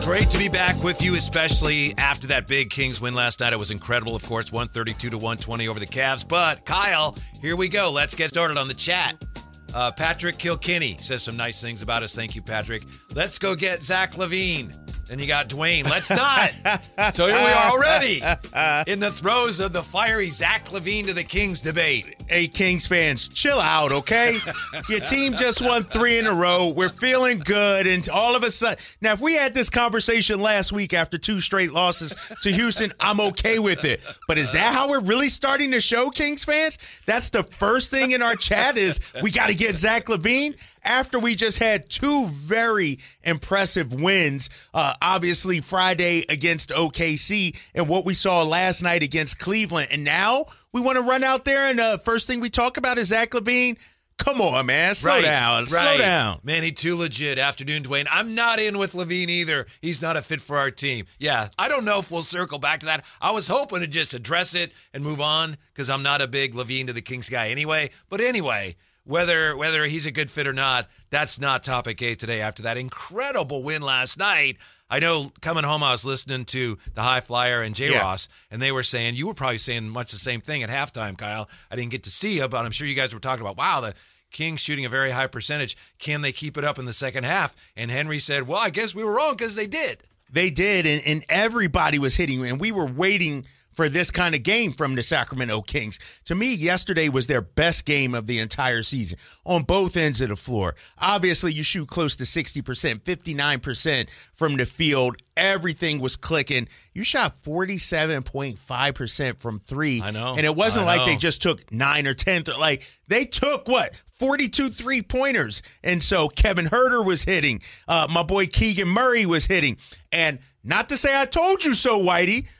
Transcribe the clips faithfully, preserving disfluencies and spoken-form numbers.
Great to be back with you, especially after that big Kings win last night. It was incredible, of course, one thirty-two to one twenty over the Cavs. But, Kyle, here we go. Let's get started on the chat. Uh, Patrick Kilkenny says some nice things about us. Thank you, Patrick. Let's go get Zach LaVine. Then you got Dwayne. Let's not. So here we are already in the throes of the fiery Zach LaVine to the Kings debate. Hey, Kings fans, chill out, okay? Your team just won three in a row. We're feeling good. And all of a sudden, now, if we had this conversation last week after two straight losses to Houston, I'm okay with it. But is that how we're really starting the show, Kings fans? That's the first thing in our chat is we got to get Zach LaVine after we just had two very impressive wins. Uh, obviously, Friday against O K C and what we saw last night against Cleveland. And now we want to run out there and the uh, first thing we talk about is Zach LaVine. Come on, man. Slow right, down. Right. Slow down. Man, he too legit. Afternoon, Dwayne. I'm not in with LaVine either. He's not a fit for our team. Yeah, I don't know if we'll circle back to that. I was hoping to just address it and move on because I'm not a big LaVine to the Kings guy anyway. But anyway, whether whether he's a good fit or not, that's not topic A today after that incredible win last night. I know coming home, I was listening to the High Flyer and J. Yeah. Ross, and they were saying, you were probably saying much the same thing at halftime, Kyle. I didn't get to see you, but I'm sure you guys were talking about, wow, the Kings shooting a very high percentage. Can they keep it up in the second half? And Henry said, well, I guess we were wrong because they did. They did, and, and everybody was hitting, and we were waiting for this kind of game from the Sacramento Kings. To me, yesterday was their best game of the entire season on both ends of the floor. Obviously, you shoot close to sixty percent, fifty-nine percent from the field. Everything was clicking. You shot forty-seven point five percent from three. I know. And it wasn't I like they know. just took nine or ten. Like, they took, what, forty-two three-pointers. And so Kevin Huerter was hitting. Uh, my boy Keegan Murray was hitting. And not to say I told you so, Whitey,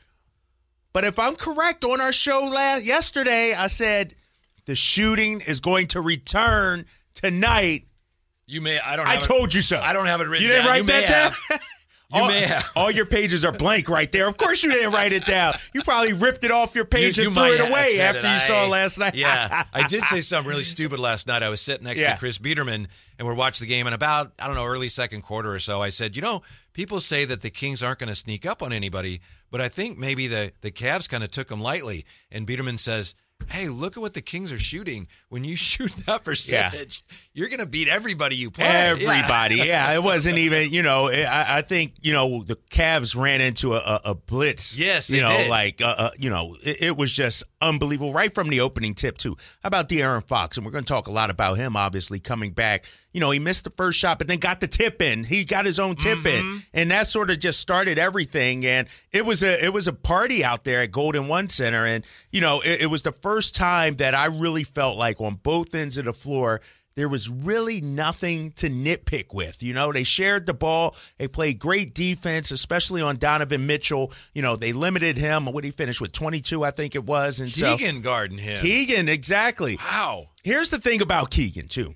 but if I'm correct, on our show last yesterday, I said the shooting is going to return tonight. You may, I don't I have told it, you so. I don't have it written You didn't down. write you may that have. down? You all, may have. all your pages are blank right there. Of course you didn't write it down. You probably ripped it off your page You- you and threw might it have away said after it. you saw I- it last night. Yeah. I did say something really stupid last night. I was sitting next Yeah. to Chris Biederman, and we're watching the game, and about, I don't know, early second quarter or so, I said, you know, people say that the Kings aren't going to sneak up on anybody, but I think maybe the, the Cavs kind of took them lightly. And Biederman says, hey, look at what the Kings are shooting. When you shoot that percentage, yeah. you're going to beat everybody you play. Everybody, yeah. yeah. It wasn't even, you know, I, I think, you know, the Cavs ran into a, a, a blitz. Yes, they You know, did. like, uh, uh, you know, it, it was just unbelievable right from the opening tip, too. How about De'Aaron Fox? And we're going to talk a lot about him, obviously, coming back. You know, he missed the first shot, but then got the tip in. He got his own tip Mm-hmm. in. And that sort of just started everything. And it was a it was a party out there at Golden One Center. And, you know, it, it was the first time that I really felt like on both ends of the floor, there was really nothing to nitpick with. You know, they shared the ball. They played great defense, especially on Donovan Mitchell. You know, they limited him. What did he finish with? twenty-two, I think it was. And Keegan so, guarding him. Keegan, exactly. Wow. Here's the thing about Keegan, too.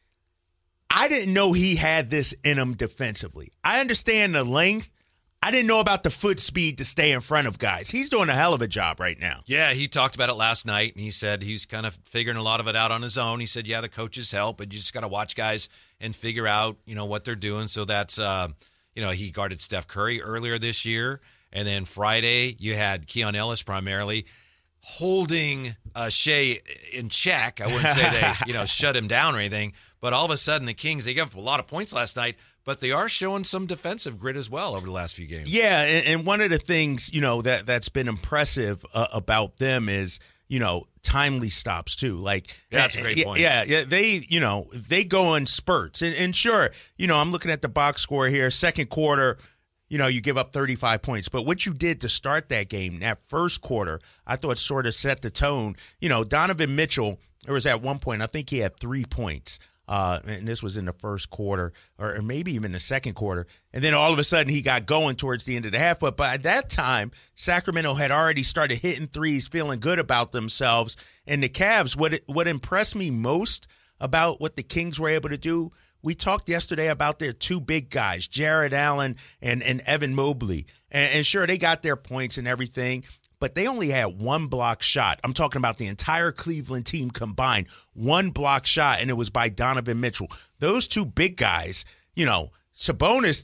I didn't know he had this in him defensively. I understand the length. I didn't know about the foot speed to stay in front of guys. He's doing a hell of a job right now. Yeah, he talked about it last night, and he said he's kind of figuring a lot of it out on his own. He said, yeah, the coaches help, but you just got to watch guys and figure out, you know, what they're doing. So that's, uh, you know, he guarded Steph Curry earlier this year, and then Friday you had Keon Ellis primarily holding uh, Shea in check. I wouldn't say they, you know, shut him down or anything, but all of a sudden the Kings, they gave up a lot of points last night, but they are showing some defensive grit as well over the last few games. Yeah, and, and one of the things, you know, that, that's been impressive uh, about them is, you know, timely stops too. Like, yeah, that's a great point. Yeah, yeah, they, you know, they go in spurts. And, and sure, you know, I'm looking at the box score here, second quarter, you know, you give up thirty-five points. But what you did to start that game, that first quarter, I thought sort of set the tone. You know, Donovan Mitchell, there was at one point, I think he had three points. Uh, and this was in the first quarter, or, or maybe even the second quarter. And then all of a sudden he got going towards the end of the half. But by that time, Sacramento had already started hitting threes, feeling good about themselves. And the Cavs, what what impressed me most about what the Kings were able to do, we talked yesterday about their two big guys, Jared Allen and, and Evan Mobley. And, and sure, they got their points and everything, but they only had one block shot. I'm talking about the entire Cleveland team combined. One block shot, and it was by Donovan Mitchell. Those two big guys, you know, Sabonis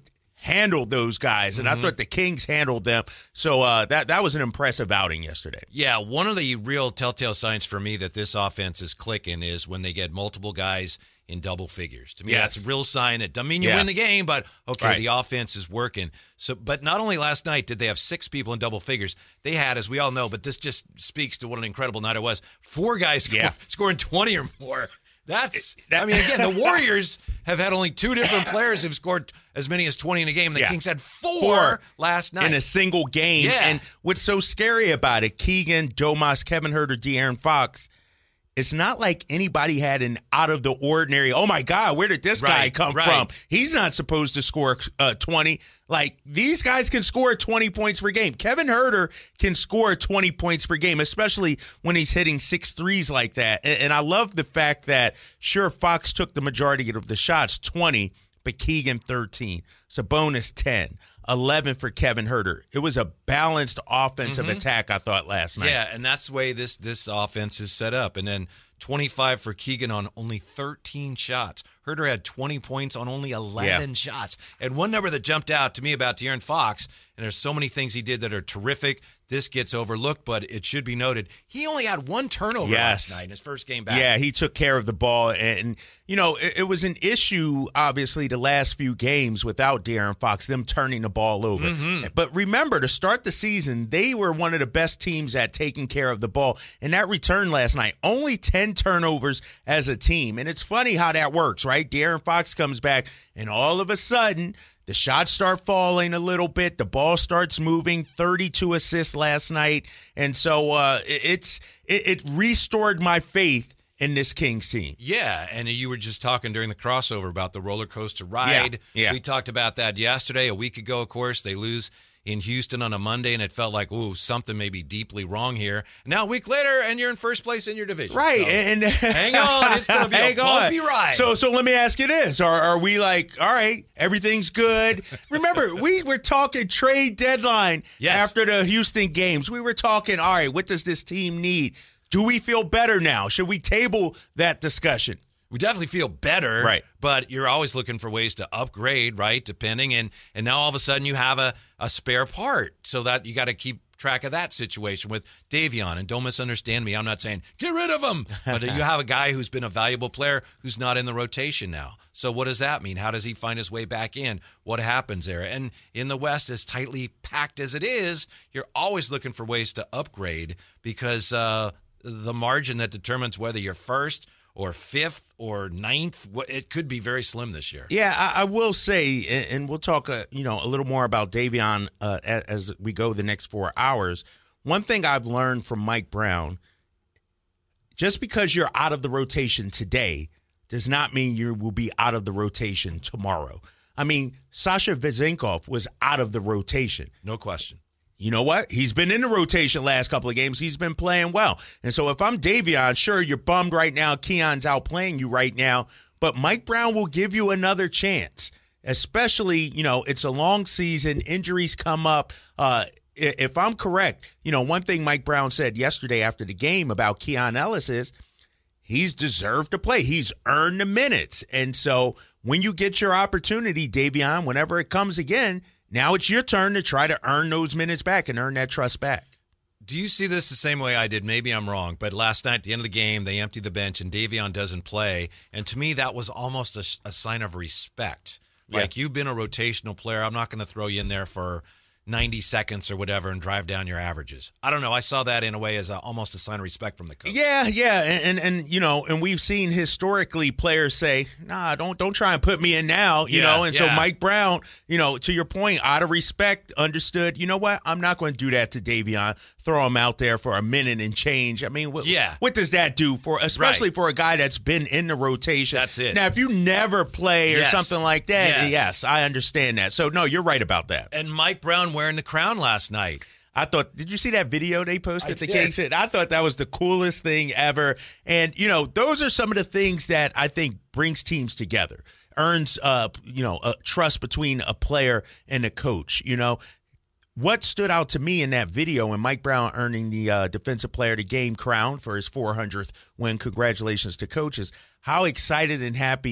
handled those guys, and mm-hmm. I thought the Kings handled them. So uh, that that was an impressive outing yesterday. Yeah, one of the real telltale signs for me that this offense is clicking is when they get multiple guys in double figures. To me, yes. that's a real sign. It doesn't mean you yeah. win the game, but okay, right. the offense is working. So, but not only last night did they have six people in double figures, they had, as we all know, but this just speaks to what an incredible night it was, four guys yeah. score, scoring twenty or more. That's, I mean, again, the Warriors have had only two different players who've scored as many as twenty in a game. The yeah. Kings had four, four last night. In a single game. Yeah. And what's so scary about it, Keegan, Domas, Kevin Huerter, De'Aaron Fox, it's not like anybody had an out of the ordinary, oh my God, where did this right, guy come right. from? He's not supposed to score uh, twenty. Like, these guys can score twenty points per game. Kevin Huerter can score twenty points per game, especially when he's hitting six threes like that. And, and I love the fact that, sure, Fox took the majority of the shots, twenty, but Keegan thirteen. Sabonis ten. eleven for Kevin Huerter. It was a balanced offensive mm-hmm. attack, I thought, last night. Yeah, and that's the way this this offense is set up. And then twenty-five for Keegan on only thirteen shots. Huerter had twenty points on only eleven yeah. shots. And one number that jumped out to me about De'Aaron Fox, and there's so many things he did that are terrific, this gets overlooked, but it should be noted, he only had one turnover yes. last night in his first game back. Yeah, he took care of the ball. And, you know, it, it was an issue, obviously, the last few games without De'Aaron Fox, them turning the ball over. Mm-hmm. But remember, to start the season, they were one of the best teams at taking care of the ball. And that return last night, only ten turnovers as a team. And it's funny how that works, right? De'Aaron Fox comes back, and all of a sudden, the shots start falling a little bit. The ball starts moving. thirty-two assists last night. And so uh, it's it, it restored my faith in this Kings team. Yeah, and you were just talking during the crossover about the roller coaster ride. Yeah, yeah. We talked about that yesterday. A week ago, of course, they lose in Houston on a Monday, and it felt like, ooh, something may be deeply wrong here. Now, a week later, and you're in first place in your division. Right. So, and hang on. It's going to be a bumpy ride. So so let me ask you this. Are, are we like, all right, everything's good? Remember, we were talking trade deadline yes. after the Houston games. We were talking, all right, what does this team need? Do we feel better now? Should we table that discussion? We definitely feel better, right? But you're always looking for ways to upgrade, right? Depending, and and now all of a sudden you have a, a spare part, so that you got to keep track of that situation with Davion. And don't misunderstand me, I'm not saying get rid of him, but you have a guy who's been a valuable player who's not in the rotation now. So what does that mean? How does he find his way back in? What happens there? And in the West, as tightly packed as it is, you're always looking for ways to upgrade because uh, the margin that determines whether you're first or fifth or ninth, it could be very slim this year. Yeah, I, I will say, and we'll talk, uh, you know, a little more about Davion uh, as we go the next four hours. One thing I've learned from Mike Brown, just because you're out of the rotation today does not mean you will be out of the rotation tomorrow. I mean, Sasha Vezenkov was out of the rotation. No question. You know what? He's been in the rotation last couple of games. He's been playing well. And so if I'm Davion, sure, you're bummed right now. Keon's outplaying you right now. But Mike Brown will give you another chance, especially, you know, it's a long season. Injuries come up. Uh, if I'm correct, you know, one thing Mike Brown said yesterday after the game about Keon Ellis is he's deserved to play. He's earned the minutes. And so when you get your opportunity, Davion, whenever it comes again, now it's your turn to try to earn those minutes back and earn that trust back. Do you see this the same way I did? Maybe I'm wrong, but last night at the end of the game, they empty the bench and Davion doesn't play. And to me, that was almost a, a sign of respect. Like, yeah. You've been a rotational player. I'm not going to throw you in there for ninety seconds or whatever and drive down your averages. I don't know. I saw that in a way as a, almost a sign of respect from the coach. Yeah, yeah, and, and and you know, and we've seen historically players say, "Nah, don't don't try and put me in now," you yeah, know. And yeah. so Mike Brown, you know, to your point, out of respect, understood. You know what? I'm not going to do that to Davion. Throw him out there for a minute and change. I mean, what, yeah. what does that do for, especially right. for a guy that's been in the rotation? That's it. Now, if you never play or yes. something like that, yes. yes, I understand that. So no, you're right about that. And Mike Brown wearing the crown last night. I thought, did you see that video they posted? I the did. Kings hit? I thought that was the coolest thing ever. And, you know, those are some of the things that I think brings teams together, earns, uh, you know, a trust between a player and a coach. You know, what stood out to me in that video and Mike Brown earning the uh, Defensive Player of the Game crown for his four hundredth win, congratulations to coaches, how excited and happy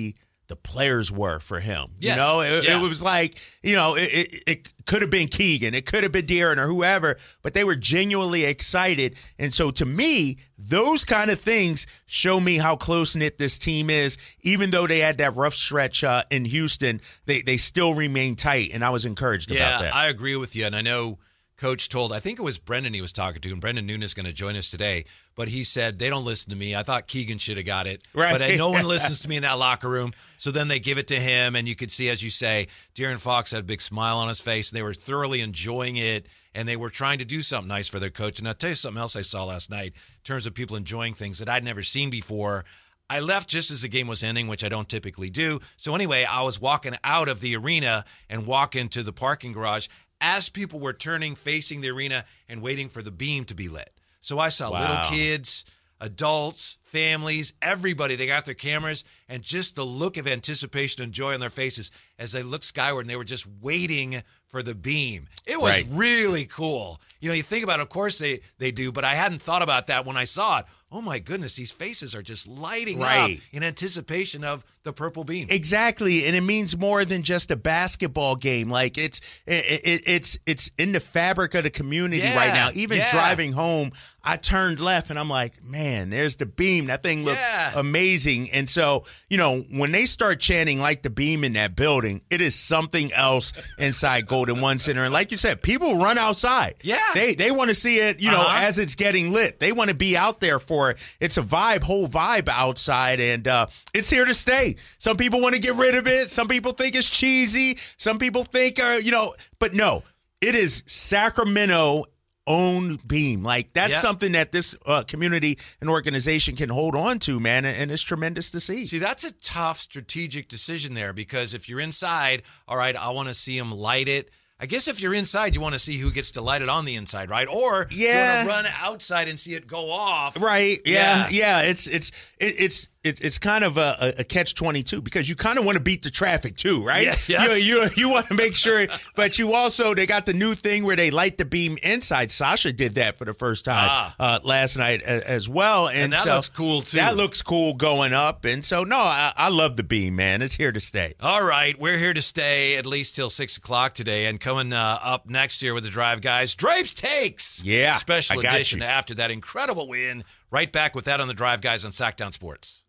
the players were for him. Yes. You know, it, yeah. it was like, you know, it, it, it could have been Keegan, it could have been De'Aaron or whoever, but they were genuinely excited. And so to me, those kind of things show me how close-knit this team is. Even though they had that rough stretch uh, in Houston, they, they still remain tight, and I was encouraged yeah, about that. Yeah, I agree with you, and I know Coach told, I think it was Brendan he was talking to, and Brendan Nunes is going to join us today, but he said, they don't listen to me. I thought Keegan should have got it, right. but no one listens to me in that locker room. So then they give it to him, and you could see, as you say, De'Aaron Fox had a big smile on his face, and they were thoroughly enjoying it, and they were trying to do something nice for their coach. And I'll tell you something else I saw last night in terms of people enjoying things that I'd never seen before. I left just as the game was ending, which I don't typically do. So anyway, I was walking out of the arena and walking to the parking garage as people were turning, facing the arena, and waiting for the beam to be lit. So I saw Wow. little kids, adults, families, everybody. They got their cameras, and just the look of anticipation and joy on their faces as they looked skyward, and they were just waiting for the beam. It was Right. really cool. You know, you think about it, of course they, they do, but I hadn't thought about that when I saw it. Oh, my goodness, these faces are just lighting Right. up in anticipation of the purple beam. Exactly, and it means more than just a basketball game. Like it's it, it, it's it's in the fabric of the community Yeah, right now. Even yeah. driving home, I turned left and I'm like, man, there's the beam. That thing looks Yeah. amazing. And so, you know, when they start chanting like the beam in that building, it is something else inside Golden One Center. And like you said, people run outside. Yeah. They they want to see it, you know, Uh-huh. as it's getting lit. They want to be out there for it. It's a vibe, whole vibe outside, and uh, it's here to stay. Some people want to get rid of it. Some people think it's cheesy. Some people think, uh, you know, but no, it is Sacramento own beam. Like that's Yeah. something that this uh, community and organization can hold on to, man, and, and it's tremendous to see. See, that's a tough strategic decision there, because if you're inside, all right, I want to see them light it. I guess if you're inside, you want to see who gets to light it on the inside, right? Or Yeah. you want to run outside and see it go off. Right. Yeah. Yeah. Yeah. It's it's it, it's it, it's kind of a, a catch twenty-two, because you kind of want to beat the traffic too, right? Yeah, yes. You you you want to make sure, but you also, they got the new thing where they light the beam inside. Sasha did that for the first time Ah. uh, last night a, as well, and, And that so looks cool, too. That looks cool going up, and so no, I, I love the beam, man. It's here to stay. All right, we're here to stay at least till six o'clock today, and coming uh, up next year with the Drive Guys, Drapes Takes. Yeah, Special I got edition you. after that incredible win. Right back with that on the Drive Guys on Sacktown Sports.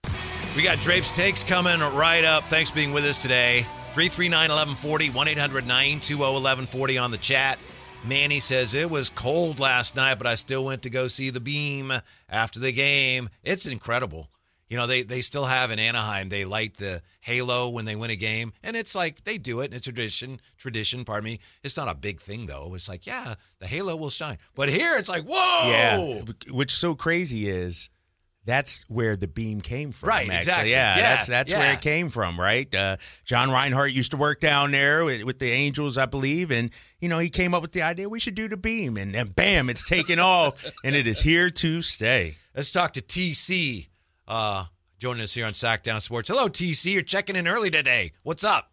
We got Drapes Takes coming right up. Thanks for being with us today. three three nine, one one four zero, one eight hundred, nine two zero, one one four zero on the chat. Manny says, it was cold last night, but I still went to go see the beam after the game. It's incredible. You know, they, they still have in Anaheim, they light the halo when they win a game. And it's like, they do it. And it's tradition, tradition, pardon me. It's not a big thing, though. It's like, yeah, the halo will shine. But here, it's like, whoa. Yeah, what's so crazy is that's where the beam came from. Right, actually. exactly. Yeah, Yeah, that's that's yeah. where it came from, right? Uh, John Reinhardt used to work down there with, with the Angels, I believe, and you know he came up with the idea we should do the beam, and, and bam, it's taken off, and it is here to stay. Let's talk to T C, uh, joining us here on Sacktown Sports. Hello, T C. You're checking in early today. What's up?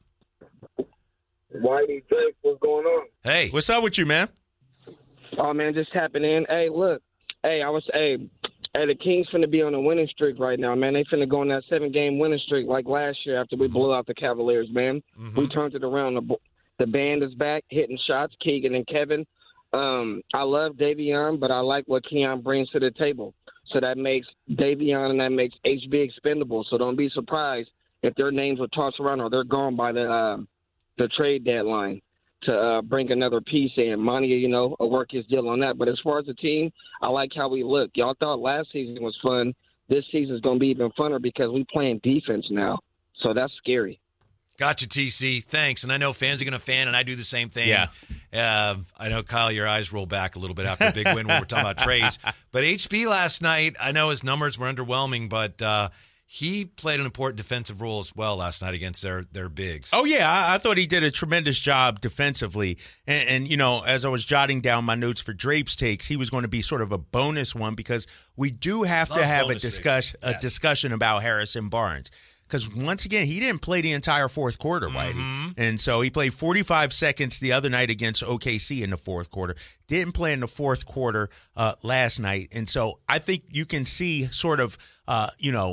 Whitey Drake, what's going on? Hey. What's up with you, man? Oh man, just tapping in. Hey, look, hey, I was, hey, hey, the Kings finna be on a winning streak right now, man. They finna go on that seven-game winning streak like last year after we blew out the Cavaliers, man. Mm-hmm. We turned it around. The, the band is back, hitting shots. Keegan and Kevin. Um, I love Davion, but I like what Keon brings to the table. So that makes Davion and that makes H B expendable. So don't be surprised if their names were tossed around or they're gone by the uh, the trade deadline to uh, bring another piece in. Monty, you know, will work his deal on that. But as far as the team, I like how we look. Y'all thought last season was fun. This season is going to be even funner because we playing defense now. So that's scary. Gotcha, T C. Thanks. And I know fans are going to fan, and I do the same thing. Yeah. Uh, I know, Kyle, your eyes roll back a little bit after a big win when we're talking about trades. But H P last night, I know his numbers were underwhelming, but uh, he played an important defensive role as well last night against their, their bigs. Oh, yeah. I, I thought he did a tremendous job defensively. And, and, you know, as I was jotting down my notes for Drapes Takes, he was going to be sort of a bonus one because we do have Love to have a, bonus discuss, takes. a Yes. discussion about Harrison Barnes. Because once again, he didn't play the entire fourth quarter, Whitey. Mm-hmm. And so he played forty-five seconds the other night against O K C in the fourth quarter. Didn't play in the fourth quarter uh, last night. And so I think you can see sort of, uh, you know,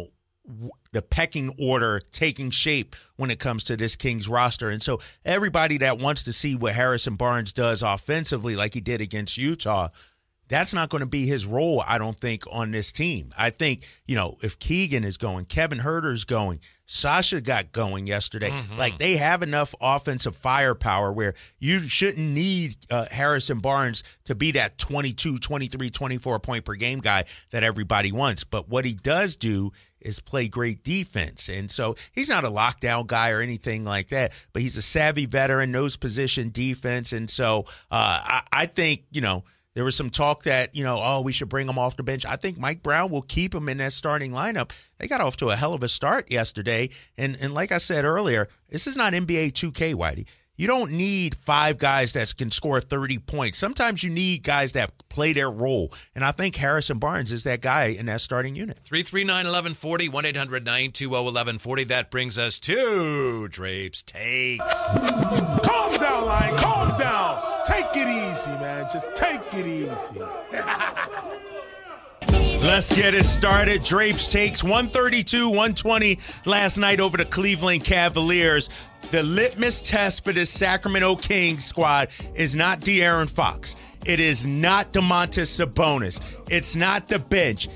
the pecking order taking shape when it comes to this Kings roster. And so everybody that wants to see what Harrison Barnes does offensively like he did against Utah, that's not going to be his role, I don't think, on this team. I think, you know, if Keegan is going, Kevin Huerter's going, Sasha got going yesterday. Mm-hmm. Like, they have enough offensive firepower where you shouldn't need uh, Harrison Barnes to be that twenty-two, twenty-three, twenty-four point per game guy that everybody wants. But what he does do is play great defense. And so he's not a lockdown guy or anything like that, but he's a savvy veteran, knows position defense. And so uh, I, I think, you know, there was some talk that, you know, oh, we should bring him off the bench. I think Mike Brown will keep him in that starting lineup. They got off to a hell of a start yesterday. And and like I said earlier, this is not N B A two K, Whitey. You don't need five guys that can score thirty points. Sometimes you need guys that play their role. And I think Harrison Barnes is that guy in that starting unit. three three nine, one one four zero, one eight hundred nine two zero, one one four zero. That brings us to Drapes Takes. Calm down, Lion. Calm down. Take it easy, man. Just take it easy. Let's get it started. Drapes Takes one thirty-two, one twenty last night over the Cleveland Cavaliers. The litmus test for this Sacramento Kings squad is not De'Aaron Fox. It is not Domantas Sabonis. It's not the bench.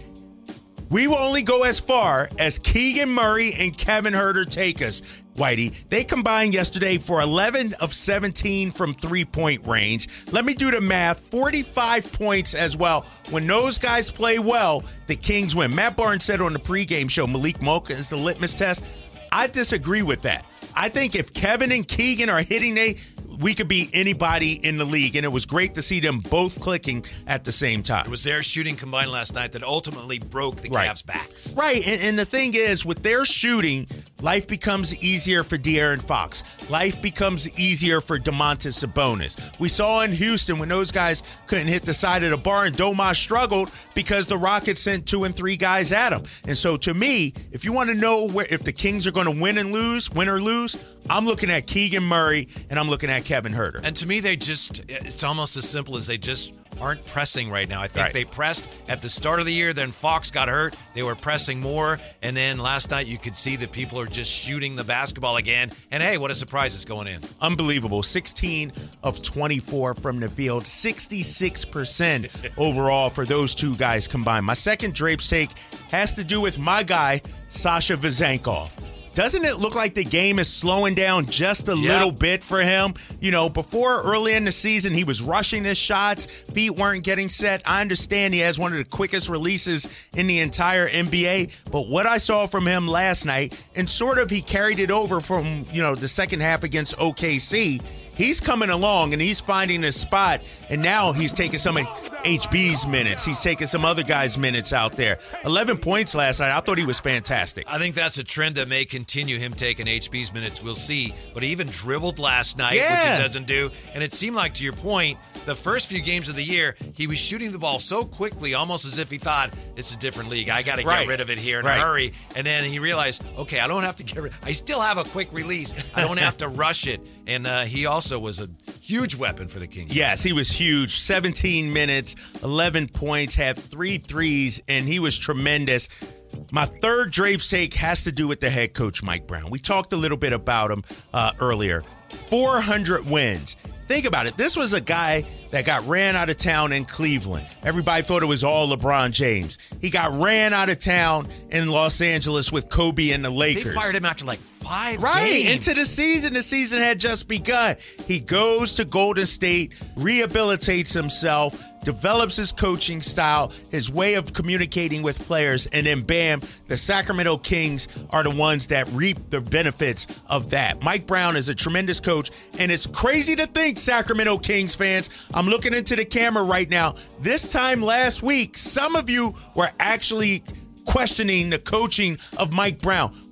We will only go as far as Keegan Murray and Kevin Huerter take us, Whitey. They combined yesterday for eleven of seventeen from three-point range. Let me do the math. forty-five points as well. When those guys play well, the Kings win. Matt Barnes said on the pregame show, Malik Monk is the litmus test. I disagree with that. I think if Kevin and Keegan are hitting, they we could beat anybody in the league, and it was great to see them both clicking at the same time. It was their shooting combined last night that ultimately broke the right. Cavs' backs. Right, and, and the thing is, with their shooting, life becomes easier for De'Aaron Fox. Life becomes easier for Domantas Sabonis. We saw in Houston when those guys couldn't hit the side of the bar, and Domas struggled because the Rockets sent two and three guys at him. And so to me, if you want to know where if the Kings are going to win and lose, win or lose, I'm looking at Keegan Murray and I'm looking at Kevin Huerter. And to me, they just, it's almost as simple as they just aren't pressing right now. I think right. they pressed at the start of the year, then Fox got hurt. They were pressing more. And then last night you could see that people are just shooting the basketball again. And hey, what a surprise it's going in. Unbelievable. sixteen of twenty-four from the field, sixty-six percent overall for those two guys combined. My second Drapes take has to do with my guy, Sasha Vezenkov. Doesn't it look like the game is slowing down just a yep. little bit for him? You know, before early in the season, he was rushing his shots. Feet weren't getting set. I understand he has one of the quickest releases in the entire N B A. But what I saw from him last night, and sort of he carried it over from, you know, the second half against O K C, he's coming along and he's finding his spot. And now he's taking some of H B's minutes. He's taking some other guys' minutes out there. eleven points last night. I thought he was fantastic. I think that's a trend that may continue, him taking H B's minutes. We'll see. But he even dribbled last night, yeah. which he doesn't do. And it seemed like, to your point, the first few games of the year, he was shooting the ball so quickly, almost as if he thought, it's a different league. I got to right. get rid of it here in right. a hurry. And then he realized, okay, I don't have to get rid I still have a quick release. I don't have to rush it. And uh, he also was a huge weapon for the Kings. Yes, he was huge. seventeen minutes, eleven points, had three threes, and he was tremendous. My third Drapes take has to do with the head coach, Mike Brown. We talked a little bit about him uh, earlier. four hundred wins. Think about it. This was a guy that got ran out of town in Cleveland. Everybody thought it was all LeBron James. He got ran out of town in Los Angeles with Kobe and the Lakers. They fired him after like five right, games. into the season. The season had just begun. He goes to Golden State, rehabilitates himself, develops his coaching style, his way of communicating with players, and then bam, the Sacramento Kings are the ones that reap the benefits of that. Mike Brown is a tremendous coach, and it's crazy to think, Sacramento Kings fans, I'm looking into the camera right now, this time last week, some of you were actually questioning the coaching of Mike Brown.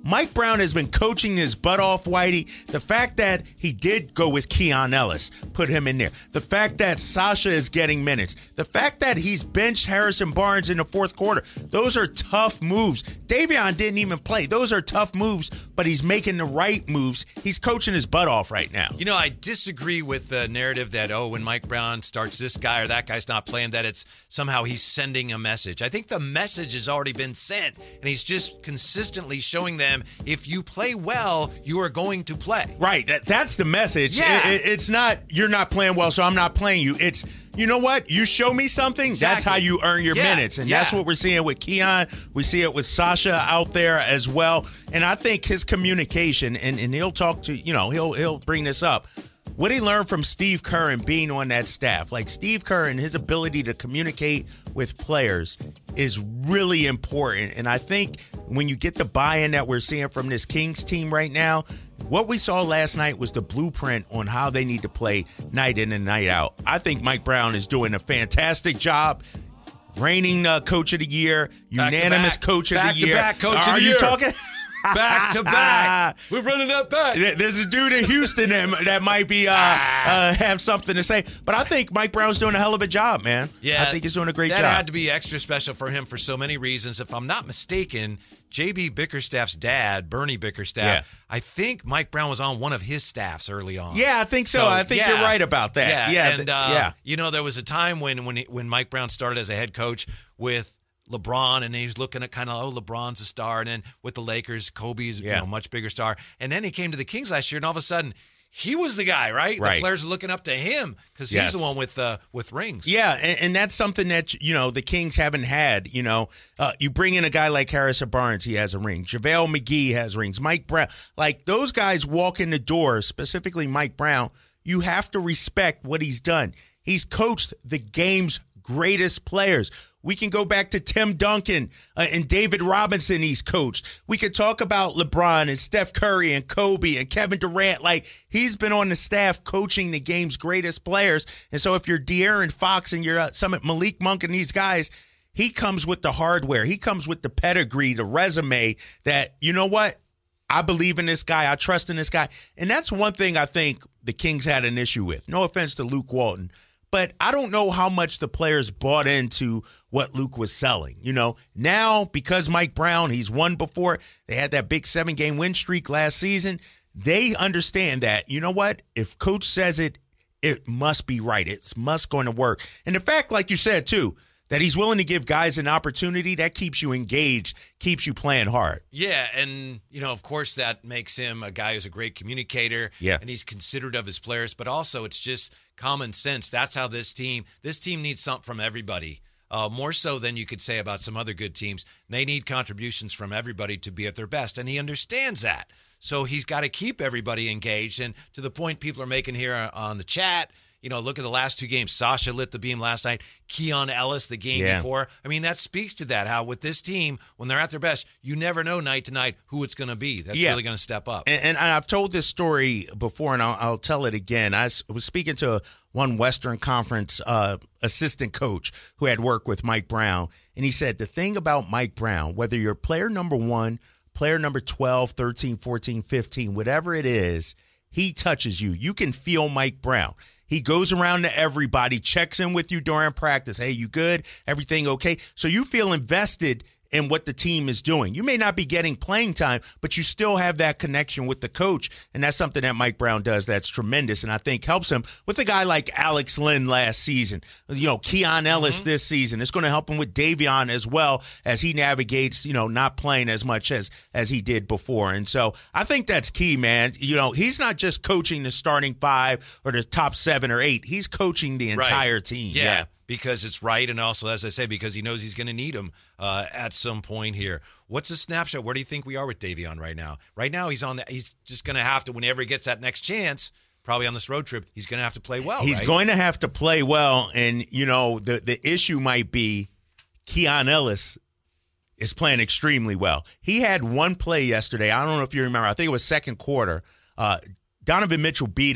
Mike Brown has been coaching his butt off, Whitey. The fact that he did go with Keon Ellis, put him in there. The fact that Sasha is getting minutes. The fact that he's benched Harrison Barnes in the fourth quarter. Those are tough moves. Davion didn't even play. Those are tough moves, but he's making the right moves. He's coaching his butt off right now. You know, I disagree with the narrative that, oh, when Mike Brown starts this guy or that guy's not playing, that it's somehow he's sending a message. I think the message has already been sent, and he's just consistently showing them, if you play well, you are going to play. Right. That, that's the message. Yeah. It, it, it's not, you're not playing well, so I'm not playing you. It's, you know what? You show me something, Exactly. that's how you earn your Yeah. minutes. And Yeah. that's what we're seeing with Keon. We see it with Sasha out there as well. And I think his communication, and, and he'll talk to, you know, he'll he'll bring this up. What he learned from Steve Kerr and being on that staff, like Steve Kerr and his ability to communicate with players is really important. And I think when you get the buy-in that we're seeing from this Kings team right now, what we saw last night was the blueprint on how they need to play night in and night out. I think Mike Brown is doing a fantastic job. Reigning uh, coach of the year, Back to unanimous back. coach of Back the to year. back coach of Are the you year. talking? Back to back. We're running that back. There's a dude in Houston that, that might be uh, uh, have something to say. But I think Mike Brown's doing a hell of a job, man. Yeah, I think he's doing a great that job. That had to be extra special for him for so many reasons. If I'm not mistaken, J B Bickerstaff's dad, Bernie Bickerstaff, Yeah. I think Mike Brown was on one of his staffs early on. Yeah, I think so. So, I think yeah. you're right about that. Yeah, Yeah, and th- uh, yeah. you know, there was a time when when he, when Mike Brown started as a head coach with LeBron, and he was looking at kind of, oh, LeBron's a star, and then with the Lakers, Kobe's Yeah. you know much bigger star, and then he came to the Kings last year, and all of a sudden he was the guy, right? Right. The players are looking up to him because Yes. he's the one with uh, with rings. Yeah, and, and that's something that, you know, the Kings haven't had. You know, uh, you bring in a guy like Harrison Barnes, he has a ring. JaVale McGee has rings. Mike Brown, like those guys walk in the door, specifically Mike Brown, you have to respect what he's done. He's coached the game's greatest players. We can go back to Tim Duncan uh, and David Robinson he's coached. We could talk about LeBron and Steph Curry and Kobe and Kevin Durant. Like, he's been on the staff coaching the game's greatest players. And so if you're De'Aaron Fox and you're uh, some Malik Monk and these guys, he comes with the hardware. He comes with the pedigree, the resume that, you know what? I believe in this guy. I trust in this guy. And that's one thing I think the Kings had an issue with. No offense to Luke Walton. But I don't know how much the players bought into what Luke was selling. You know, now because Mike Brown, he's won before. They had that big seven-game win streak last season. They understand that, you know what? If coach says it, it must be right. It's must going to work. And the fact, like you said, too, that he's willing to give guys an opportunity, that keeps you engaged, keeps you playing hard. Yeah, and, you know, of course, that makes him a guy who's a great communicator. Yeah. And he's considerate of his players, but also it's just common sense. That's how this team, this team needs something from everybody, uh, more so than you could say about some other good teams. They need contributions from everybody to be at their best, and he understands that. So he's got to keep everybody engaged. And to the point people are making here on the chat, you know, look at the last two games. Sasha lit the beam last night. Keon Ellis the game Yeah. before. I mean, that speaks to that, how with this team, when they're at their best, you never know night to night who it's going to be. That's Yeah. really going to step up. And, and I've told this story before, and I'll, I'll tell it again. I was speaking to one Western Conference uh, assistant coach who had worked with Mike Brown, and he said the thing about Mike Brown, whether you're player number one, player number twelve, thirteen, fourteen, fifteen, whatever it is, he touches you. You can feel Mike Brown. He goes around to everybody, checks in with you during practice. Hey, you good? Everything okay? So you feel invested in what the team is doing. You may not be getting playing time, but you still have that connection with the coach, and that's something that Mike Brown does that's tremendous, and I think helps him with a guy like Alex Lynn last season, you know, Keon Ellis mm-hmm. this season. It's going to help him with Davion as well as he navigates, you know, not playing as much as as he did before. And so I think that's key, man. You know, he's not just coaching the starting five or the top seven or eight. He's coaching the entire Right. team. Yeah, yeah. because it's right, and also, as I say, because he knows he's going to need him uh, at some point here. What's the snapshot? Where do you think we are with Davion right now? Right now, he's on. The, he's just going to have to, whenever he gets that next chance, probably on this road trip, he's going to have to play well. He's right? going to have to play well, and you know the the issue might be Keon Ellis is playing extremely well. He had one play yesterday. I don't know if you remember. I think it was second quarter. Uh, Donovan Mitchell beat him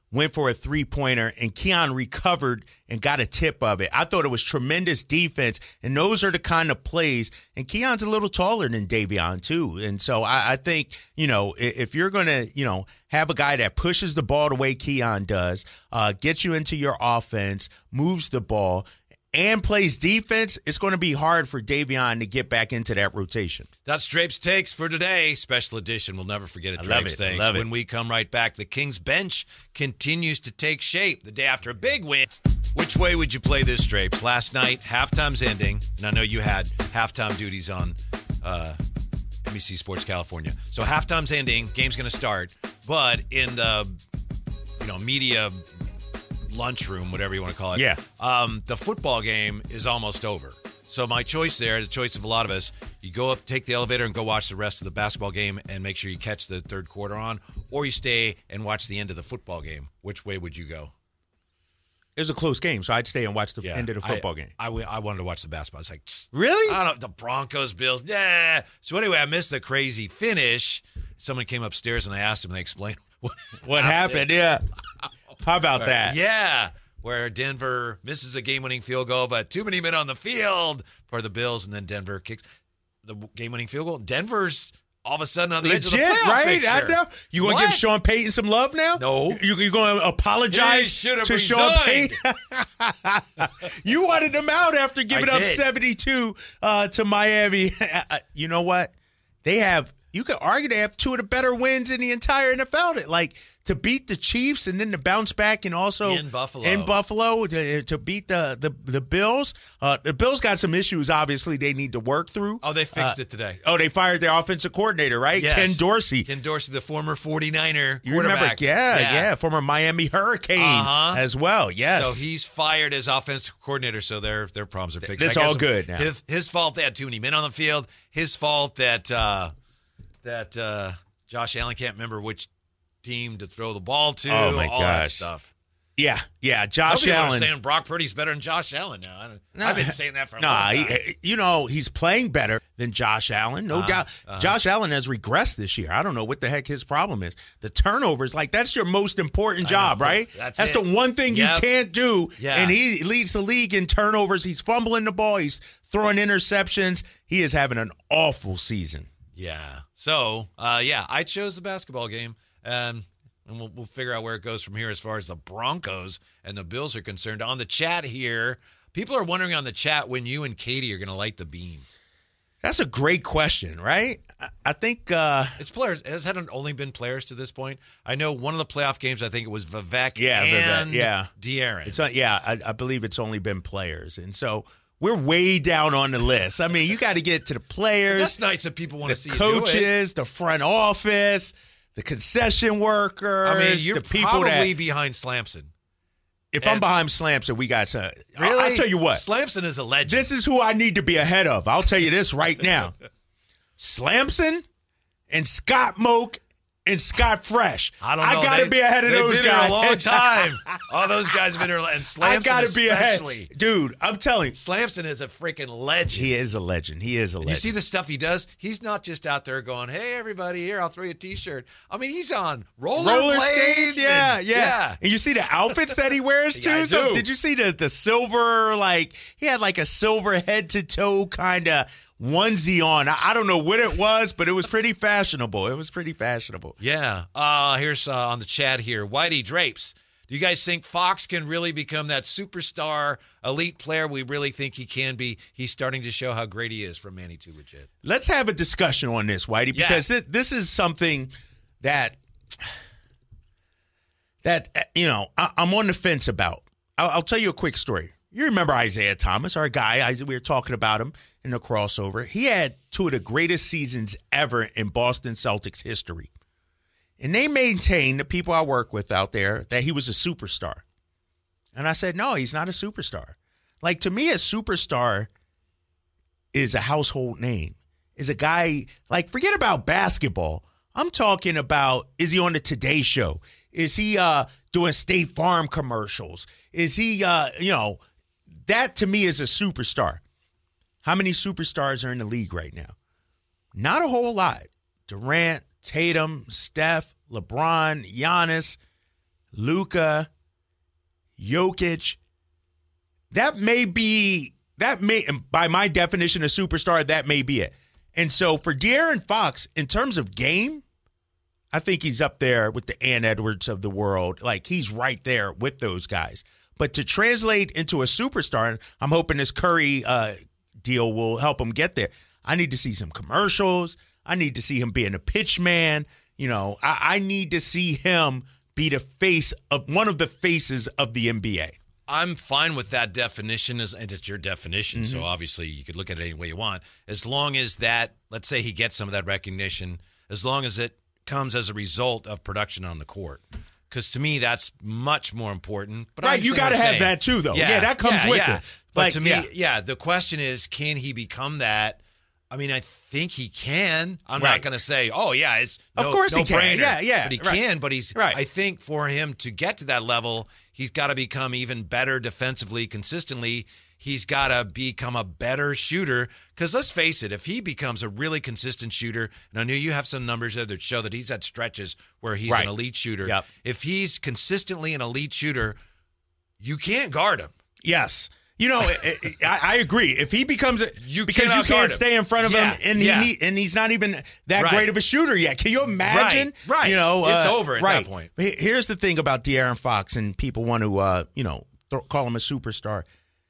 went for a three-pointer, and Keon recovered and got a tip of it. I thought it was tremendous defense, and those are the kind of plays. And Keon's a little taller than Davion, too. And so I, I think, you know, if you're going to, you know, have a guy that pushes the ball the way Keon does, uh, gets you into your offense, moves the ball, and plays defense, it's going to be hard for Davion to get back into that rotation. That's Drapes Takes for today. Special edition. We'll never forget it. I Drapes love it. Takes. I love it. When we come right back, the Kings bench continues to take shape the day after a big win. Which way would you play this, Drapes? Last night, halftime's ending, and I know you had halftime duties on uh, N B C Sports California. So halftime's ending, game's going to start, but in the you know media lunchroom, whatever you want to call it. Yeah. Um, the football game is almost over. So my choice there, the choice of a lot of us, you go up, take the elevator, and go watch the rest of the basketball game and make sure you catch the third quarter on, or you stay and watch the end of the football game. Which way would you go? It was a close game, so I'd stay and watch the Yeah, end of the football I, game. I, w- I wanted to watch the basketball. I was like, "Tsk, Really? I don't the Broncos, Bills, yeah. So anyway, I missed the crazy finish. Someone came upstairs and I asked them, and they explained what, What happened? Yeah. How about that? Yeah, where Denver misses a game-winning field goal, but too many men on the field for the Bills, and then Denver kicks the game-winning field goal. Denver's all of a sudden on the edge of the Legit, playoff right? picture. I know. You want to What? give Sean Payton some love now? No. You, you're going to apologize He should have to Sean resigned. Payton? You wanted him out after giving I up did. seventy-two uh, to Miami. You know what? They have, you could argue they have two of the better wins in the entire N F L. Like, to beat the Chiefs and then to bounce back and also In Buffalo. in Buffalo to, to beat the the, the Bills. Uh, the Bills got some issues, obviously, they need to work through. Oh, they fixed Uh, it today. Oh, they fired their offensive coordinator, right? Yes. Ken Dorsey. Ken Dorsey, the former forty-niner You remember? quarterback. Yeah, yeah, former Miami Hurricane Uh-huh. as well. Yes. So he's fired as offensive coordinator, so their their problems are fixed. That's I guess all good now. His, his fault they had too many men on the field. His fault that uh, that uh, Josh Allen can't remember which team to throw the ball to. Oh, my all that gosh. stuff. yeah, yeah. Some Josh people Allen. are saying Brock Purdy's better than Josh Allen now. I don't, I've been saying that for a Nah, long time. he, you know, he's playing better than Josh Allen, no Uh-huh, doubt. uh-huh. Josh Allen has regressed this year. I don't know what the heck his problem is. The turnovers, like, that's your most important I job, know. right? That's That's it. the one thing Yep. you can't do. Yeah. And he leads the league in turnovers. He's fumbling the ball. He's throwing interceptions. He is having an awful season. Yeah. So, uh, yeah, I chose the basketball game, um, and we'll, we'll figure out where it goes from here as far as the Broncos and the Bills are concerned. On the chat here, people are wondering on the chat when you and Katie are going to light the beam. That's a great question, right? I, I think uh, It's players. Has it only been players to this point? I know one of the playoff games, I think it was Vivek Yeah, Vivek, and yeah. De'Aaron. It's not, yeah, I, I believe it's only been players. And so we're way down on the list. I mean, you got to get to the players. That's nice that people want the to see you do it. coaches, the front office, the concession workers. I mean, you're the people probably that. behind Slamson. If I'm and- behind Slamson, we got to. Really? I'll tell you what. Slamson is a legend. This is who I need to be ahead of. I'll tell you this right now. Slamson and Scott Moak and Scott Fresh. I don't know. I got to They- be ahead of they've those been guys. here a long time. All those guys have been here, and Slamson I got to be ahead. especially. Dude, I'm telling you. Slamson is a freaking legend. He is a legend. He is a legend. You see the stuff he does? He's not just out there going, "Hey, everybody, here, I'll throw you a T-shirt." I mean, he's on roller, roller blades skates, yeah, and- yeah, And you see the outfits that he wears too. Yeah, I So do. did you see the the silver? Like he had like a silver head to toe kind of onesie on. I, I don't know what it was, but it was pretty fashionable. It was pretty fashionable. Yeah. Uh, here's uh, on the chat here, Whitey Drapes. Do you guys think Fox can really become that superstar elite player we really think he can be? He's starting to show how great he is from Manny Too Legit. Let's have a discussion on this, Whitey, Yeah. because this this is something that that uh, you know I, I'm on the fence about. I'll, I'll tell you a quick story. You remember Isaiah Thomas, our guy? I, we were talking about him in the crossover. He had two of the greatest seasons ever in Boston Celtics history. And they maintain, the people I work with out there, that he was a superstar. And I said, no, he's not a superstar. Like, to me, a superstar is a household name, is a guy, like, forget about basketball. I'm talking about, is he on the Today Show? Is he uh, doing State Farm commercials? Is he, uh, you know, that to me is a superstar. How many superstars are in the league right now? Not a whole lot. Durant, Tatum, Steph, LeBron, Giannis. Luka, Jokic, that may be, that may, by my definition of superstar, that may be it. And so for De'Aaron Fox, in terms of game, I think he's up there with the Ant Edwards of the world. Like, he's right there with those guys. But to translate into a superstar, and I'm hoping this Curry uh, deal will help him get there, I need to see some commercials. I need to see him being a pitch man. You know, I, I need to see him be the face of one of the faces of the N B A. I'm fine with that definition, as and it's your definition, Mm-hmm. so obviously you could look at it any way you want. As long as that, let's say he gets some of that recognition, as long as it comes as a result of production on the court. Because to me, that's much more important. But Right, you got to have saying. that too, though. Yeah, yeah that comes yeah, with yeah. it. But like, to me, yeah. yeah, the question is, can he become that? I mean, I think he can. I'm right. not going to say, oh, yeah, it's no, Of course no he can. brainer. Yeah, yeah. But he right. can, but he's, right. I think for him to get to that level, he's got to become even better defensively, consistently. He's got to become a better shooter. Because let's face it, if he becomes a really consistent shooter, and I know you have some numbers there that show that he's at stretches where he's right. an elite shooter. Yep. If he's consistently an elite shooter, you can't guard him. Yes. You know, I, I agree. If he becomes a, you because you can't stay in front of yeah, him, and yeah. he need, and he's not even that right. great of a shooter yet. Can you imagine? Right, right. You know, it's uh, over at right. that point. Here's the thing about De'Aaron Fox, and people want to, uh, you know, th- call him a superstar.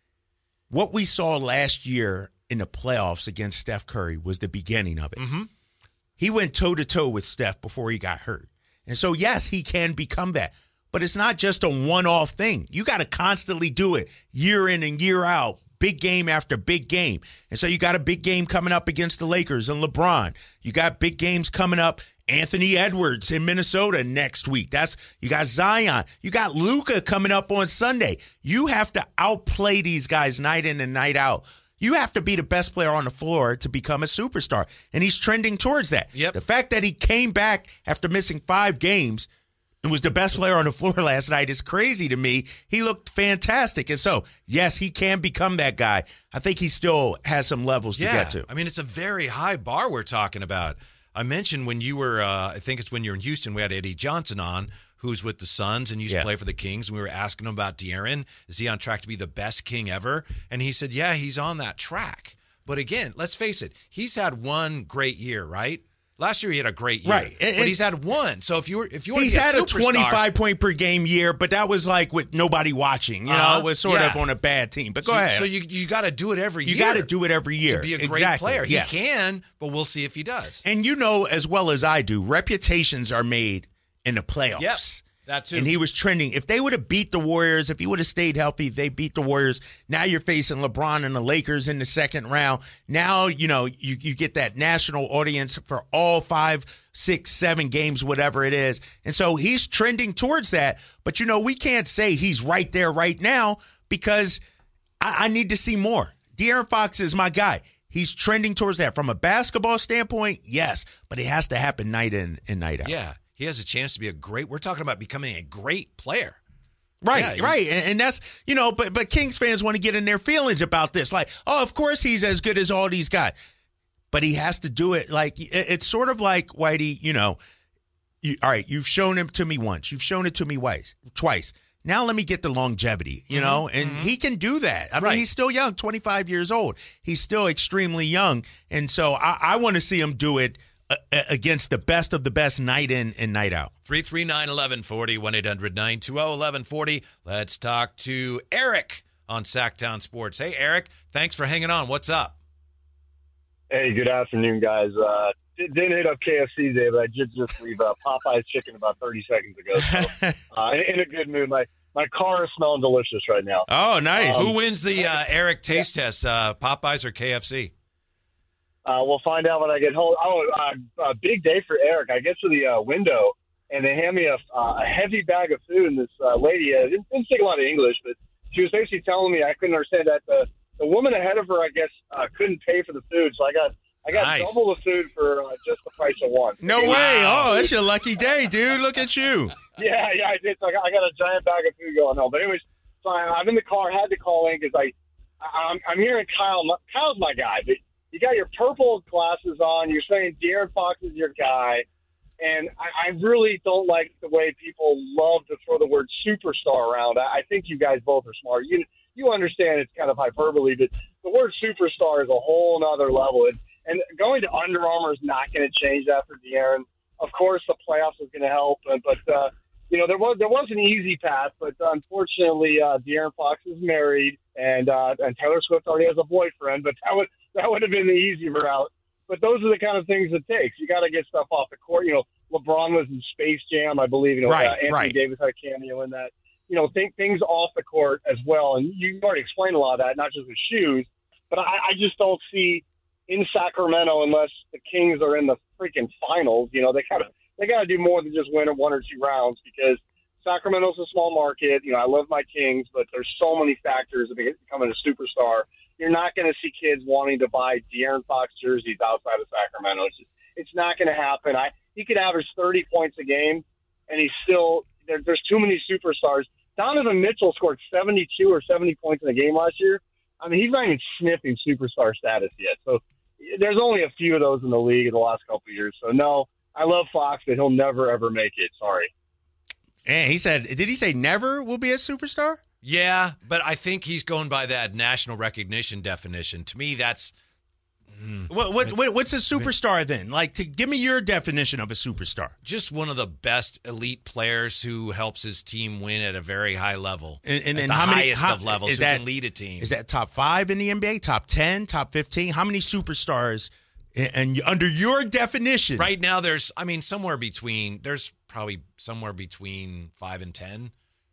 What we saw last year in the playoffs against Steph Curry was the beginning of it. Mm-hmm. He went toe to toe with Steph before he got hurt, and so yes, he can become that. But it's not just a one-off thing. You got to constantly do it year in and year out. Big game after big game. And so you got a big game coming up against the Lakers and LeBron. You got big games coming up. Anthony Edwards in Minnesota next week. That's you got Zion. You got Luka coming up on Sunday. You have to outplay these guys night in and night out. You have to be the best player on the floor to become a superstar. And he's trending towards that. Yep. The fact that he came back after missing five games and was the best player on the floor last night is crazy to me. He looked fantastic. And so, yes, he can become that guy. I think he still has some levels yeah. to get to. I mean, it's a very high bar we're talking about. I mentioned when you were, uh, I think it's when you were in Houston, we had Eddie Johnson on, who's with the Suns and used yeah. to play for the Kings. And we were asking him about De'Aaron. Is he on track to be the best King ever? And he said, yeah, he's on that track. But again, let's face it, he's had one great year, right? Last year he had a great year, right? And, but he's had one. So if you were, if you want he's to be had a, a twenty-five point per game year, but that was like with nobody watching. You uh-huh. know, it was sort yeah. of on a bad team. But go so, ahead. So you you got to do it every you year. You got to do it every year to be a great exactly. player. Yeah. He can, but we'll see if he does. And you know as well as I do, reputations are made in the playoffs. Yes. That too. And he was trending. If they would have beat the Warriors, if he would have stayed healthy, they beat the Warriors. Now you're facing LeBron and the Lakers in the second round. Now, you know, you, you get that national audience for all five, six, seven games, whatever it is. And so he's trending towards that. But, you know, we can't say he's right there right now because I, I need to see more. De'Aaron Fox is my guy. He's trending towards that. From a basketball standpoint, yes, but it has to happen night in and night out. Yeah. He has a chance to be a great, we're talking about becoming a great player. Right, yeah, right. And, and that's, you know, but but Kings fans want to get in their feelings about this. Like, oh, of course he's as good as all these guys. But he has to do it like, it's sort of like, Whitey, you know, you, all right, you've shown him to me once. You've shown it to me twice. twice. Now let me get the longevity, you mm-hmm, know, and mm-hmm. he can do that. I right. mean, he's still young, twenty-five years old. He's still extremely young. And so I, I want to see him do it against the best of the best night in and night out. three three nine, one one four zero, one eight hundred nine two zero, one one four zero. Let's talk to Eric on Sacktown Sports. Hey, Eric, thanks for hanging on. What's up? Hey, good afternoon, guys. Uh, didn't hit up K F C today, but I did just leave uh, Popeye's chicken about thirty seconds ago. So, uh, in, in a good mood. My, my car is smelling delicious right now. Oh, nice. Um, Who wins the uh, Eric taste yeah. test, uh, Popeyes or K F C? Uh, we'll find out when I get home. Oh, uh, a big day for Eric. I get to the uh, window, and they hand me a, uh, a heavy bag of food, and this uh, lady uh, didn't, didn't speak a lot of English, but she was basically telling me I couldn't understand that the, the woman ahead of her, I guess, uh, couldn't pay for the food, so I got I got nice. double the food for uh, just the price of one. No okay. way! Oh, that's your lucky day, dude. Look at you. Yeah, yeah, I did. So I got, I got a giant bag of food going home. But anyways, so I, I'm in the car. Had to call in because I, I'm, I'm hearing Kyle. Kyle's my guy, but you got your purple glasses on. You're saying De'Aaron Fox is your guy. And I, I really don't like the way people love to throw the word superstar around. I, I think you guys both are smart. You you understand it's kind of hyperbole, but the word superstar is a whole nother level. It, and going to Under Armour is not going to change that for De'Aaron. Of course, the playoffs is going to help, but, but uh, you know, there was there was an easy path, but unfortunately, uh, De'Aaron Fox is married, and uh, and Taylor Swift already has a boyfriend. But that would that would have been the easy route. But those are the kind of things it takes. You got to get stuff off the court. You know, LeBron was in Space Jam, I believe. You know, right, uh, Anthony right. Davis had a cameo in that. You know, think things off the court as well. And you already explained a lot of that, not just with shoes. But I, I just don't see in Sacramento, unless the Kings are in the freaking finals, you know, they gotta they gotta do more than just win one or two rounds, because Sacramento's a small market. You know, I love my Kings, but there's so many factors of becoming a superstar. You're not going to see kids wanting to buy De'Aaron Fox jerseys outside of Sacramento. It's just, it's not going to happen. I he could average thirty points a game, and he's still there, there's too many superstars. Donovan Mitchell scored seventy-two or seventy points in a game last year. I mean, he's not even sniffing superstar status yet. So there's only a few of those in the league in the last couple of years. So, no, I love Fox, but he'll never, ever make it. Sorry. And he said, did he say never will be a superstar? Yeah, but I think he's going by that national recognition definition. To me, that's... Mm, what, what, what What's a superstar then? Like, to, give me your definition of a superstar. Just one of the best elite players who helps his team win at a very high level. And, and, at and the how many, highest how, of levels, is who that, can lead a team. Is that top five in the N B A, top ten, top fifteen? How many superstars, and, and under your definition? Right now, there's, I mean, somewhere between, there's probably somewhere between five and ten.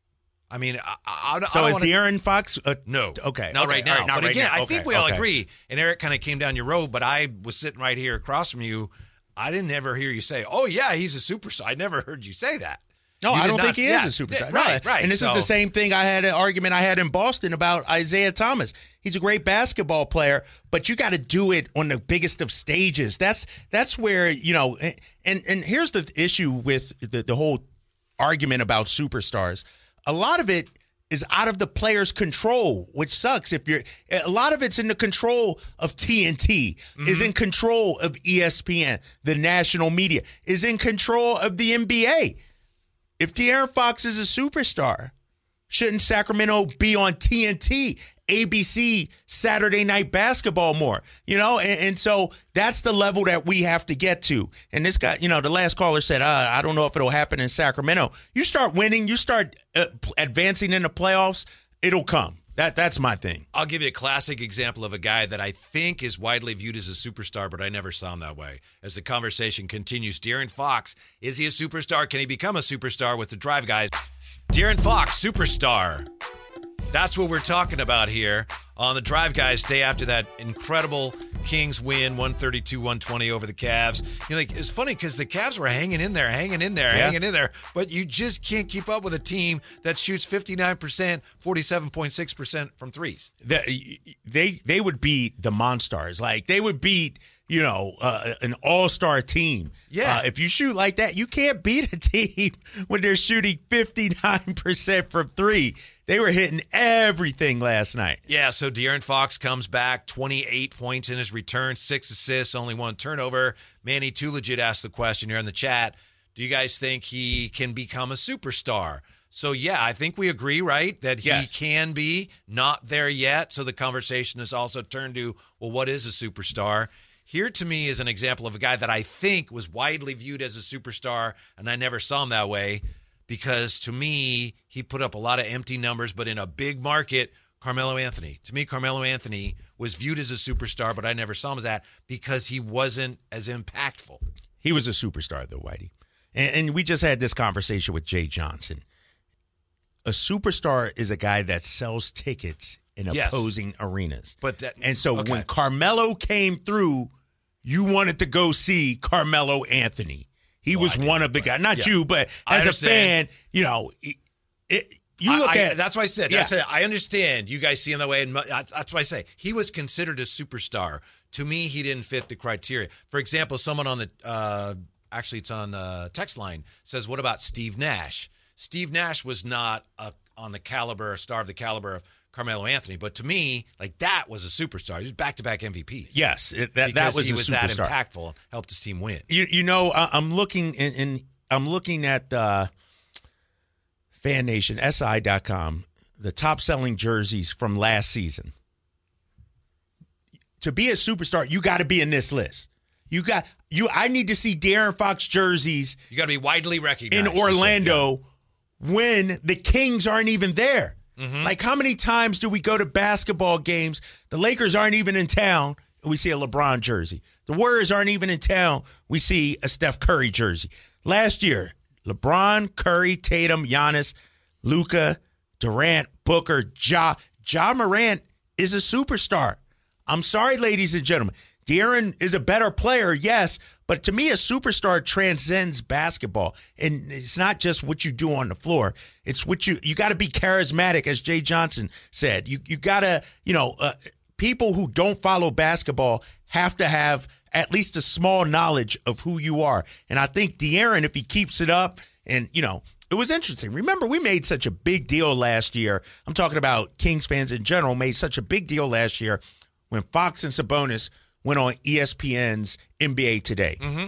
I mean, I, I, I so don't is wanna, De'Aaron Fox? Uh, no, okay, not okay, right now. Right, not but right again, now. I Okay, think we all okay. agree. And Eric kind of came down your road, but I was sitting right here across from you. I didn't ever hear you say, "Oh yeah, he's a superstar." I never heard you say that. No, You I did don't not- think he yeah, is a superstar. yeah, right, No, right. And this So- is the same thing I had an argument I had in Boston about Isaiah Thomas. He's a great basketball player, but you got to do it on the biggest of stages. That's that's where, you know, and and here's the issue with the, the whole argument about superstars. A lot of it is out of the player's control, which sucks. If you're a lot of it's in the control of T N T, mm-hmm. is in control of E S P N, the national media, is in control of the N B A. If De'Aaron Fox is a superstar, shouldn't Sacramento be on T N T, A B C, Saturday Night Basketball more? You know, and, and so that's the level that we have to get to. And this guy, you know, the last caller said, uh, I don't know if it'll happen in Sacramento. You start winning, you start uh, advancing in the playoffs, it'll come. That That's my thing. I'll give you a classic example of a guy that I think is widely viewed as a superstar, but I never saw him that way. As the conversation continues, De'Aaron Fox, is he a superstar? Can he become a superstar with the Drive Guys? De'Aaron Fox, superstar. That's what we're talking about here on the Drive Guys day after that incredible Kings win, one thirty-two one twenty over the Cavs. You know, like, it's funny because the Cavs were hanging in there, hanging in there, Yeah. hanging in there, but you just can't keep up with a team that shoots fifty-nine percent, forty-seven point six percent from threes. The, they they would beat the Monstars. Like, they would beat, you know, uh, an all-star team. Yeah. Uh, if you shoot like that, you can't beat a team when they're shooting fifty-nine percent from three. They were hitting everything last night. Yeah, so De'Aaron Fox comes back, twenty-eight points in his return, six assists, only one turnover. Manny Too Legit asked the question here in the chat, do you guys think he can become a superstar? So, yeah, I think we agree, right, that he Yes. can be, not there yet. So the conversation has also turned to, well, what is a superstar? Here, to me, is an example of a guy that I think was widely viewed as a superstar, and I never saw him that way. Because to me, he put up a lot of empty numbers, but in a big market, Carmelo Anthony. To me, Carmelo Anthony was viewed as a superstar, but I never saw him as that because he wasn't as impactful. He was a superstar, though, Whitey. And, and we just had this conversation with Jay Johnson. A superstar is a guy that sells tickets in Yes. opposing arenas. But that, And so okay. when Carmelo came through, you wanted to go see Carmelo Anthony. He Well, was I did, one of the but- guys, not yeah. you, but I as a understand. fan, you know, it, it, you look I, I, at that's why I said. Yeah. That's it. I understand you guys see him that way, and that's, that's why I say he was considered a superstar. To me, he didn't fit the criteria. For example, someone on the uh, actually it's on the text line says, "What about Steve Nash?" Steve Nash was not a, on the caliber, a star of the caliber of Carmelo Anthony. But to me, like that was a superstar. He was back-to-back M V Ps. Yes, it, that because that was he a was superstar. that impactful, helped his team win. You you know, I, I'm looking in, in I'm looking at uh, Fan Nation S I dot com, the top selling jerseys from last season. To be a superstar, you got to be in this list. You got you. I need to see De'Aaron Fox jerseys. You got to be widely recognized in Orlando when the Kings aren't even there. Mm-hmm. Like, how many times do we go to basketball games? The Lakers aren't even in town. We see a LeBron jersey. The Warriors aren't even in town. We see a Steph Curry jersey. Last year, LeBron, Curry, Tatum, Giannis, Luka, Durant, Booker, Ja. Ja Morant is a superstar. I'm sorry, ladies and gentlemen. De'Aaron is a better player, yes, but to me, a superstar transcends basketball. And it's not just what you do on the floor. It's what you, you got to be charismatic, as Jay Johnson said. You, you got to, you know, uh, people who don't follow basketball have to have at least a small knowledge of who you are. And I think De'Aaron, if he keeps it up, and, you know, it was interesting. Remember, we made such a big deal last year. I'm talking about Kings fans in general, made such a big deal last year when Fox and Sabonis went on E S P N's N B A Today. Mm-hmm.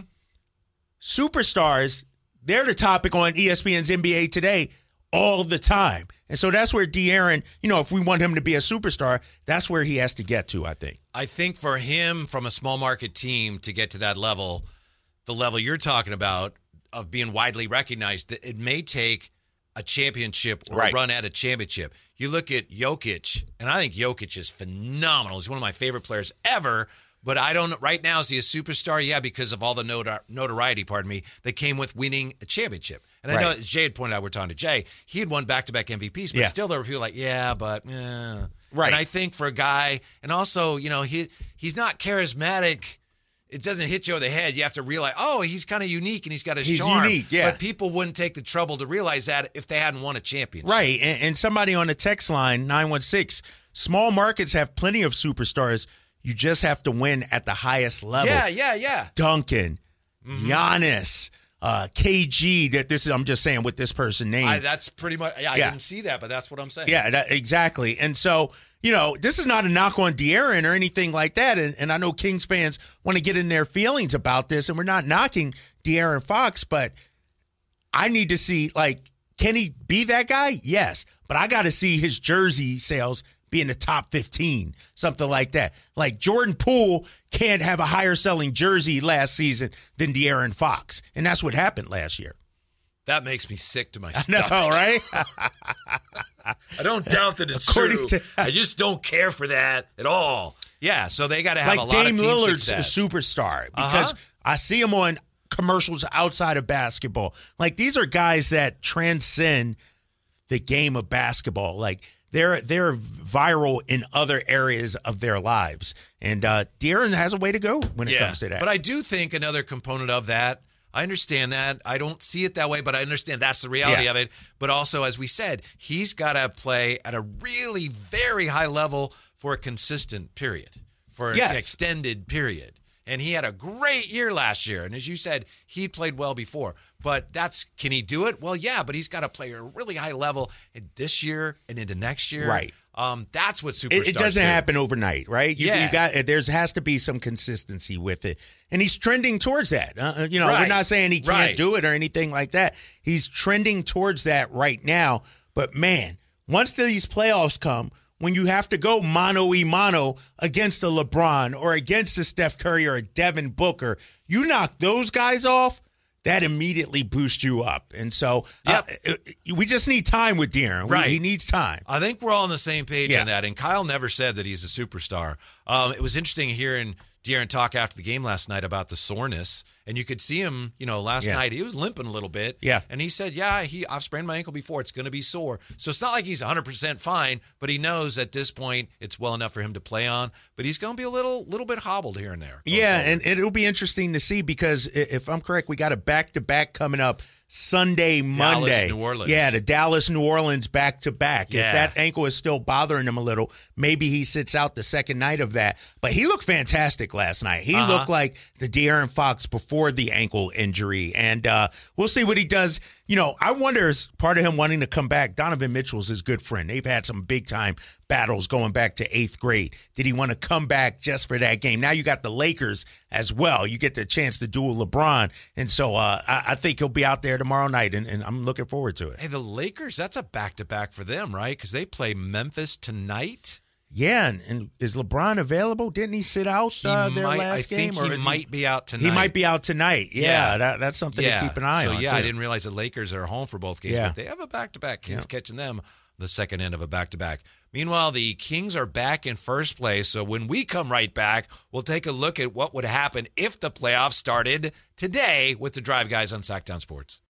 Superstars, they're the topic on E S P N's N B A Today all the time. And so that's where De'Aaron, you know, if we want him to be a superstar, that's where he has to get to, I think. I think for him, from a small market team, to get to that level, the level you're talking about of being widely recognized, it may take a championship or right. a run at a championship. You look at Jokic, and I think Jokic is phenomenal. He's one of my favorite players ever. But I don't, right now, is he a superstar? Yeah, because of all the notor- notoriety, pardon me, that came with winning a championship. And I right. know as Jay had pointed out, we're talking to Jay, he had won back-to-back M V Ps, but yeah. still there were people like, yeah, but, eh. Right. And I think for a guy, and also, you know, he he's not charismatic. It doesn't hit you over the head. You have to realize, oh, he's kind of unique and he's got his he's charm. Unique, yeah. But people wouldn't take the trouble to realize that if they hadn't won a championship. Right. And, and somebody on the text line, nine one six, small markets have plenty of superstars. You just have to win at the highest level. Yeah, yeah, yeah. Duncan, mm-hmm. Giannis, uh, K G. That this is. I'm just saying what this person named. I, that's pretty much. Yeah, I yeah. didn't see that, but that's what I'm saying. Yeah, that, exactly. And so, you know, this is not a knock on De'Aaron or anything like that. And, and I know Kings fans want to get in their feelings about this, and we're not knocking De'Aaron Fox, but I need to see, like, can he be that guy? Yes, but I got to see his jersey sales be in the top fifteen, something like that. Like Jordan Poole can't have a higher selling jersey last season than De'Aaron Fox. And that's what happened last year. That makes me sick to my I stomach. know, right? I don't doubt that it's According true. to- I just don't care for that at all. Yeah, so they got to have like a lot Dame of team Lillard's success. a superstar because Uh-huh. I see him on commercials outside of basketball. Like, these are guys that transcend the game of basketball. Like, They're they're viral in other areas of their lives. And uh, De'Aaron has a way to go when it yeah, comes to that. But I do think another component of that, I understand that. I don't see it that way, but I understand that's the reality Yeah. of it. But also, as we said, he's got to play at a really very high level for a consistent period, for Yes. an extended period. And he had a great year last year. And as you said, he played well before. But that's, can he do it? Well, yeah, but he's got to play at a really high level this year and into next year. Right. Um, that's what superstars It, it doesn't do. happen overnight, right? You, Yeah. you got there's has to be some consistency with it, and he's trending towards that. Uh, you know, Right. we're not saying he can't Right. do it or anything like that. He's trending towards that right now. But man, once these playoffs come, when you have to go mano y mano against a LeBron or against a Steph Curry or a Devin Booker, you knock those guys off, that immediately boosts you up. And so uh, we just need time with De'Aaron. Right. We, he needs time. I think we're all on the same page Yeah. on that. And Kyle never said that he's a superstar. Um, it was interesting hearing De'Aaron talk after the game last night about the soreness. And you could see him, you know, last Yeah. night, he was limping a little bit. Yeah. And he said, yeah, he I've sprained my ankle before. It's going to be sore. So it's not like he's one hundred percent fine, but he knows at this point it's well enough for him to play on. But he's going to be a little little bit hobbled here and there. Yeah, and it'll be interesting to see because i- if I'm correct, we got a back-to-back coming up Sunday, Monday. New Orleans. Yeah, the Dallas, New Orleans back-to-back. Yeah. If that ankle is still bothering him a little, maybe he sits out the second night of that. But he looked fantastic last night. He Uh-huh. looked like the De'Aaron Fox before the ankle injury. And uh, we'll see what he does you know, I wonder, is part of him wanting to come back, Donovan Mitchell's his good friend. They've had some big-time battles going back to eighth grade. Did he want to come back just for that game? Now you got the Lakers as well. You get the chance to duel LeBron. And so uh, I, I think he'll be out there tomorrow night, and, and I'm looking forward to it. Hey, the Lakers, that's a back-to-back for them, right? Because they play Memphis tonight. Yeah, and, and is LeBron available? Didn't he sit out He uh, their might, last I game? think or he is might be out tonight. He might be out tonight. Yeah, Yeah. That, that's something yeah. to keep an eye so, on. yeah, too. I didn't realize the Lakers are home for both games, Yeah. but they have a back-to-back. Kings Yeah. catching them the second end of a back-to-back. Meanwhile, the Kings are back in first place, so when we come right back, we'll take a look at what would happen if the playoffs started today with the Drive Guys on Sacktown Sports.